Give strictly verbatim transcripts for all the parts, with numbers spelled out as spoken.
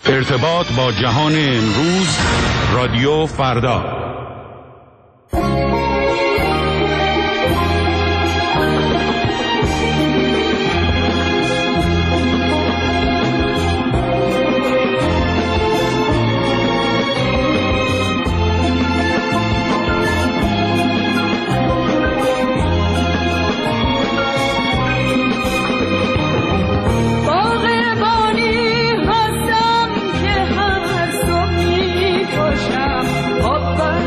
ارتباط با جهان امروز، رادیو فردا. Bye.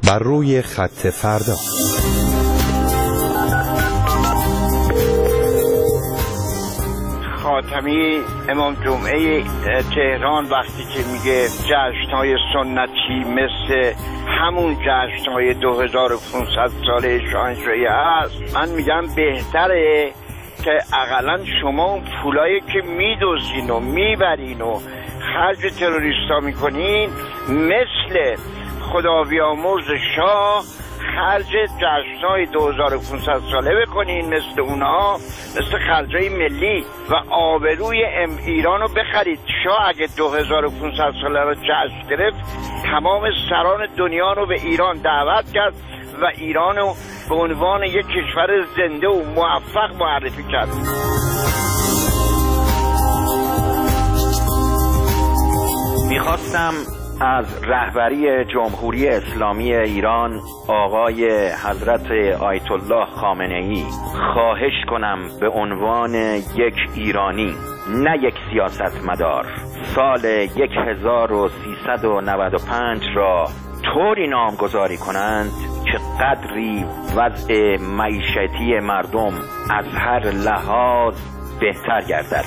بر روی خط فردا. خاتمی امام جمعه تهران وقتی که میگه جشن‌های سنتی مثل همون جشن‌های دو هزار و پانصد ساله شاهنشاهی هست، من میگم بهتره که اقلا شما اون پولایی که میدوزین و میبرین و خرج تروریستا میکنین مثل خدا بیامرز شاه خرج جشن‌های دو هزار و پانصد ساله بکنین، مثل اونها، مثل خرجای ملی و آبروی ام ایران رو بخرید. شاه اگه دو هزار و پانصد ساله رو جشن گرفت، تمام سران دنیا رو به ایران دعوت کرد و ایران رو به عنوان یک کشور زنده و موفق معرفی کرد. میخواستم از رهبری جمهوری اسلامی ایران آقای حضرت آیت الله خامنه ای خواهش کنم به عنوان یک ایرانی، نه یک سیاستمدار، سال هزار و سیصد و نود و پنج را طوری نامگذاری کنند که قدری وضع معیشتی مردم از هر لحاظ بهتر گردد.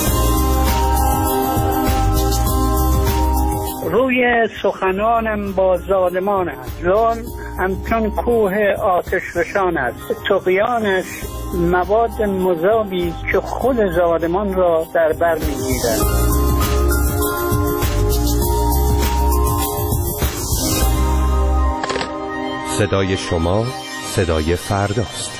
روی سخنانم با ظالمان است، ظلم همچون کوه آتش فشان است، طغیانش مواد مذابی که خود ظالمان را در بر میگیرد. صدای شما صدای فرداست.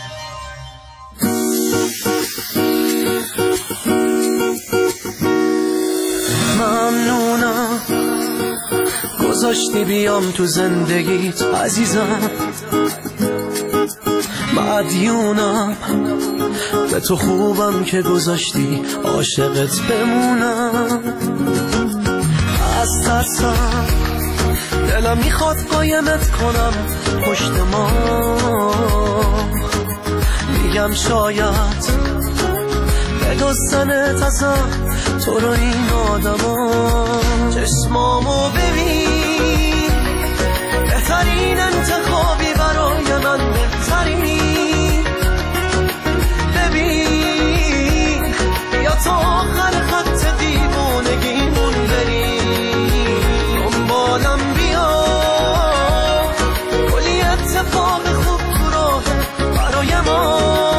ممنونم گذاشتی بیام تو زندگیت عزیزم، مدیونم به تو خوبم که گذاشتی عاشقت بمونم. از ترسم دلم میخواد قایمت کنم پشت ما، میگم شاید بدوستنت ازم تو رو این آدما. چشمامو ببین، بهترین انتخابی برای من، بهترین. ببین یا تا آخر خط دیوونگیمون بریم، دنبالم بیا، کلی اتفاق خوب تو راه برای ما.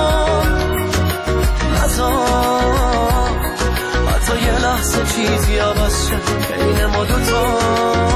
نزار حتی یه لحظه چیزی عوض شه بین ما دوتا.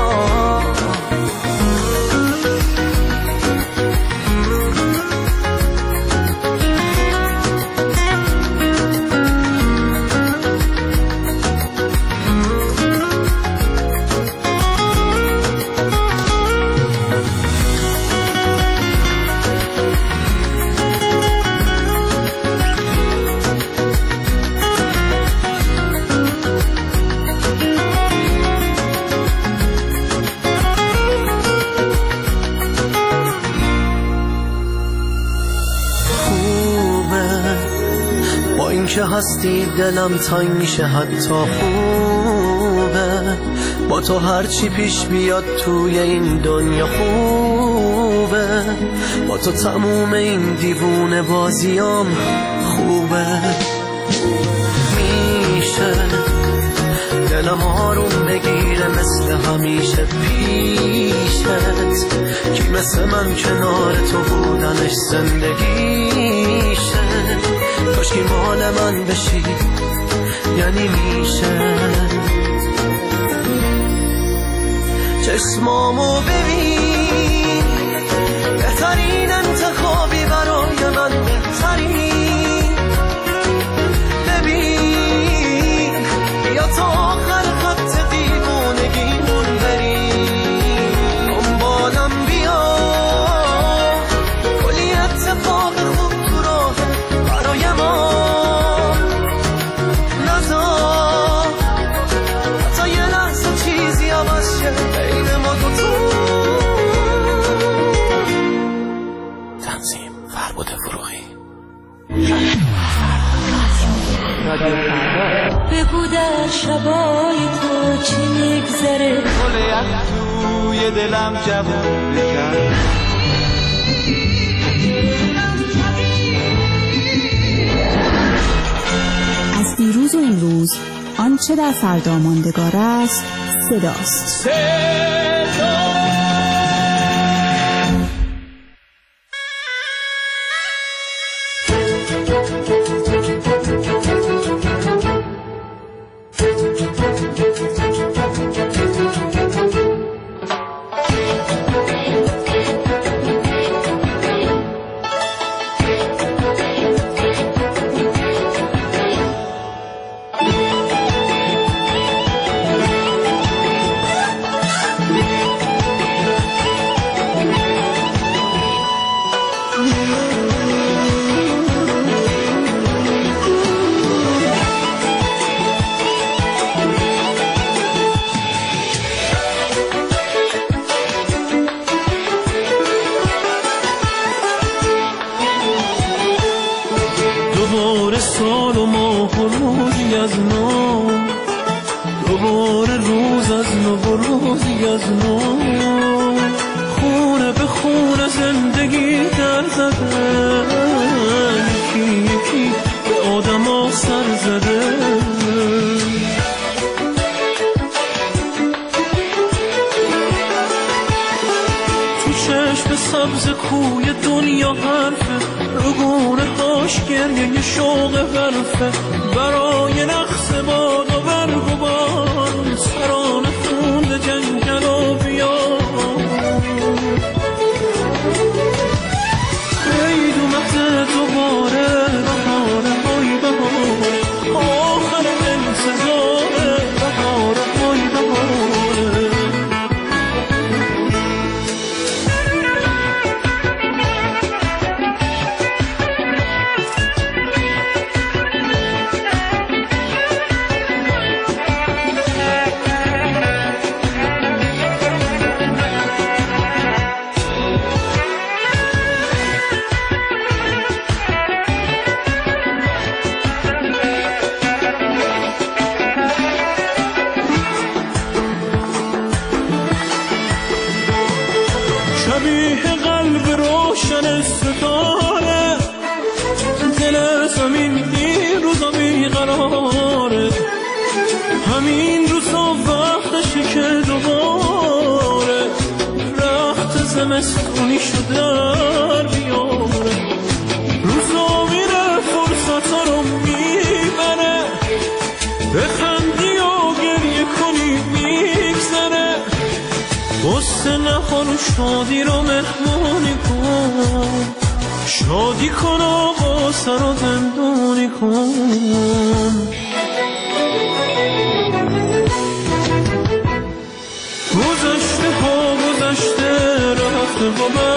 که هستی دلم تنگ میشه حتی خوبه، با تو هرچی پیش بیاد توی این دنیا خوبه، با تو تموم این دیوونه بازیام خوبه. میشه دلم آروم بگیره مثل همیشه پیشت، کی مثل من کنار تو بودنش زندگیشه. کاش که مال من بشی یعنی میشه. چشمامو ببین، بهترین انتخابی برای من، بهترین. ببین یا تا آخر خط دیوونگیمون بریم، دنبالم بیا، کلی اتفاق خوب تو راه برای ما. نزار حتی یه لحظه چیزی عوض شه بین ما دوتا. تنظیم فربود فروغی. بگو در شبای تو چی میگذره، توی دلم جوون بکن. از دیروز و امروز آنچه در فردا ماندگار است صداست. صدا دوباره سال و ماه و روزی از نو، دوباره روز از نو و روزی از نو، خونه به خونه زندگی در زده، یکی یکی به آدم ها سر زده. تو چشم سبز کوی دنیا حرفه، رگونه هاش گریه شوق برفه، برای نقص باد و برگ و بار، سران خون به جنگل و بیار. عید اومده دوباره، بهاره های بهاره، آخر انتظاره، بهاره های بهاره. شبیه قلب روشن ستاره، دل زمین این روزا بیقراره، همین روزا وقتشه که دوباره رخت زمستونی شو در بیاره. روزا میره فرصتا رو میبره، بخندی و گریه کنی میگذره، غصه نخور و شادی رو مهمونی کن، شادی کن و غصه رو زندونی کن. گذشته ها گذشته رفته و